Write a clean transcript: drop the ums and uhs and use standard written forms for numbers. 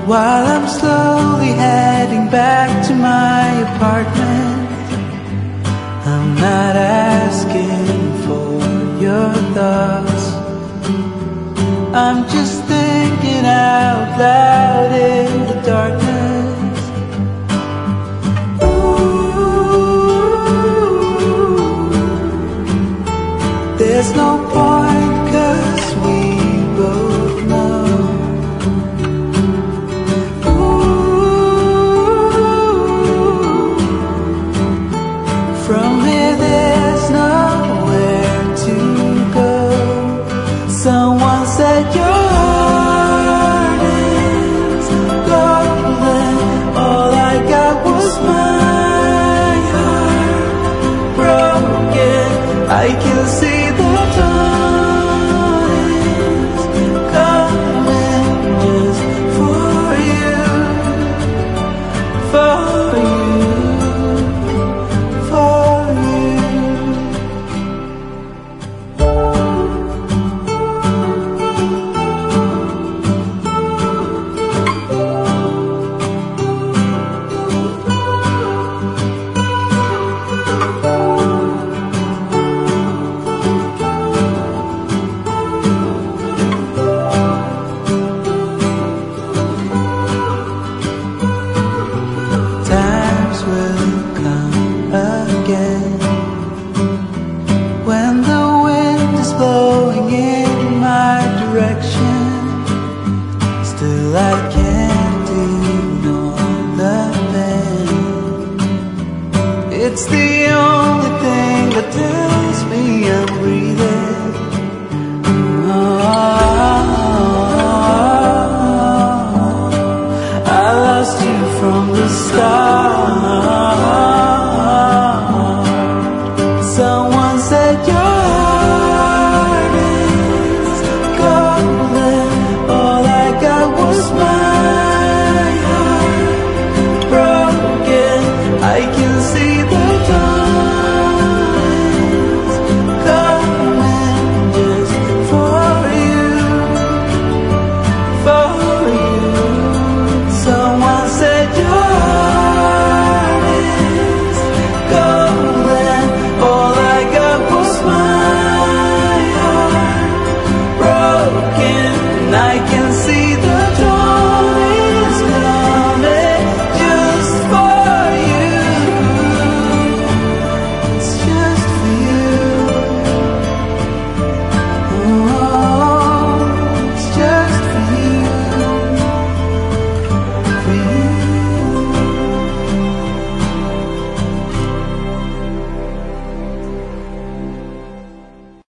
while I'm slowly heading back to my apartment. I'm not asking for your thoughts, I'm just thinking out loud in the darkness. Ooh, there's no point 'cause we both know. From here there's nowhere to go. Someone said your heart is golden. All I got was my heart broken. I can see the dawn is coming just for you, for you. Times will come again when the wind is blowing in my direction. Still I can't ignore the pain. It's the only thing that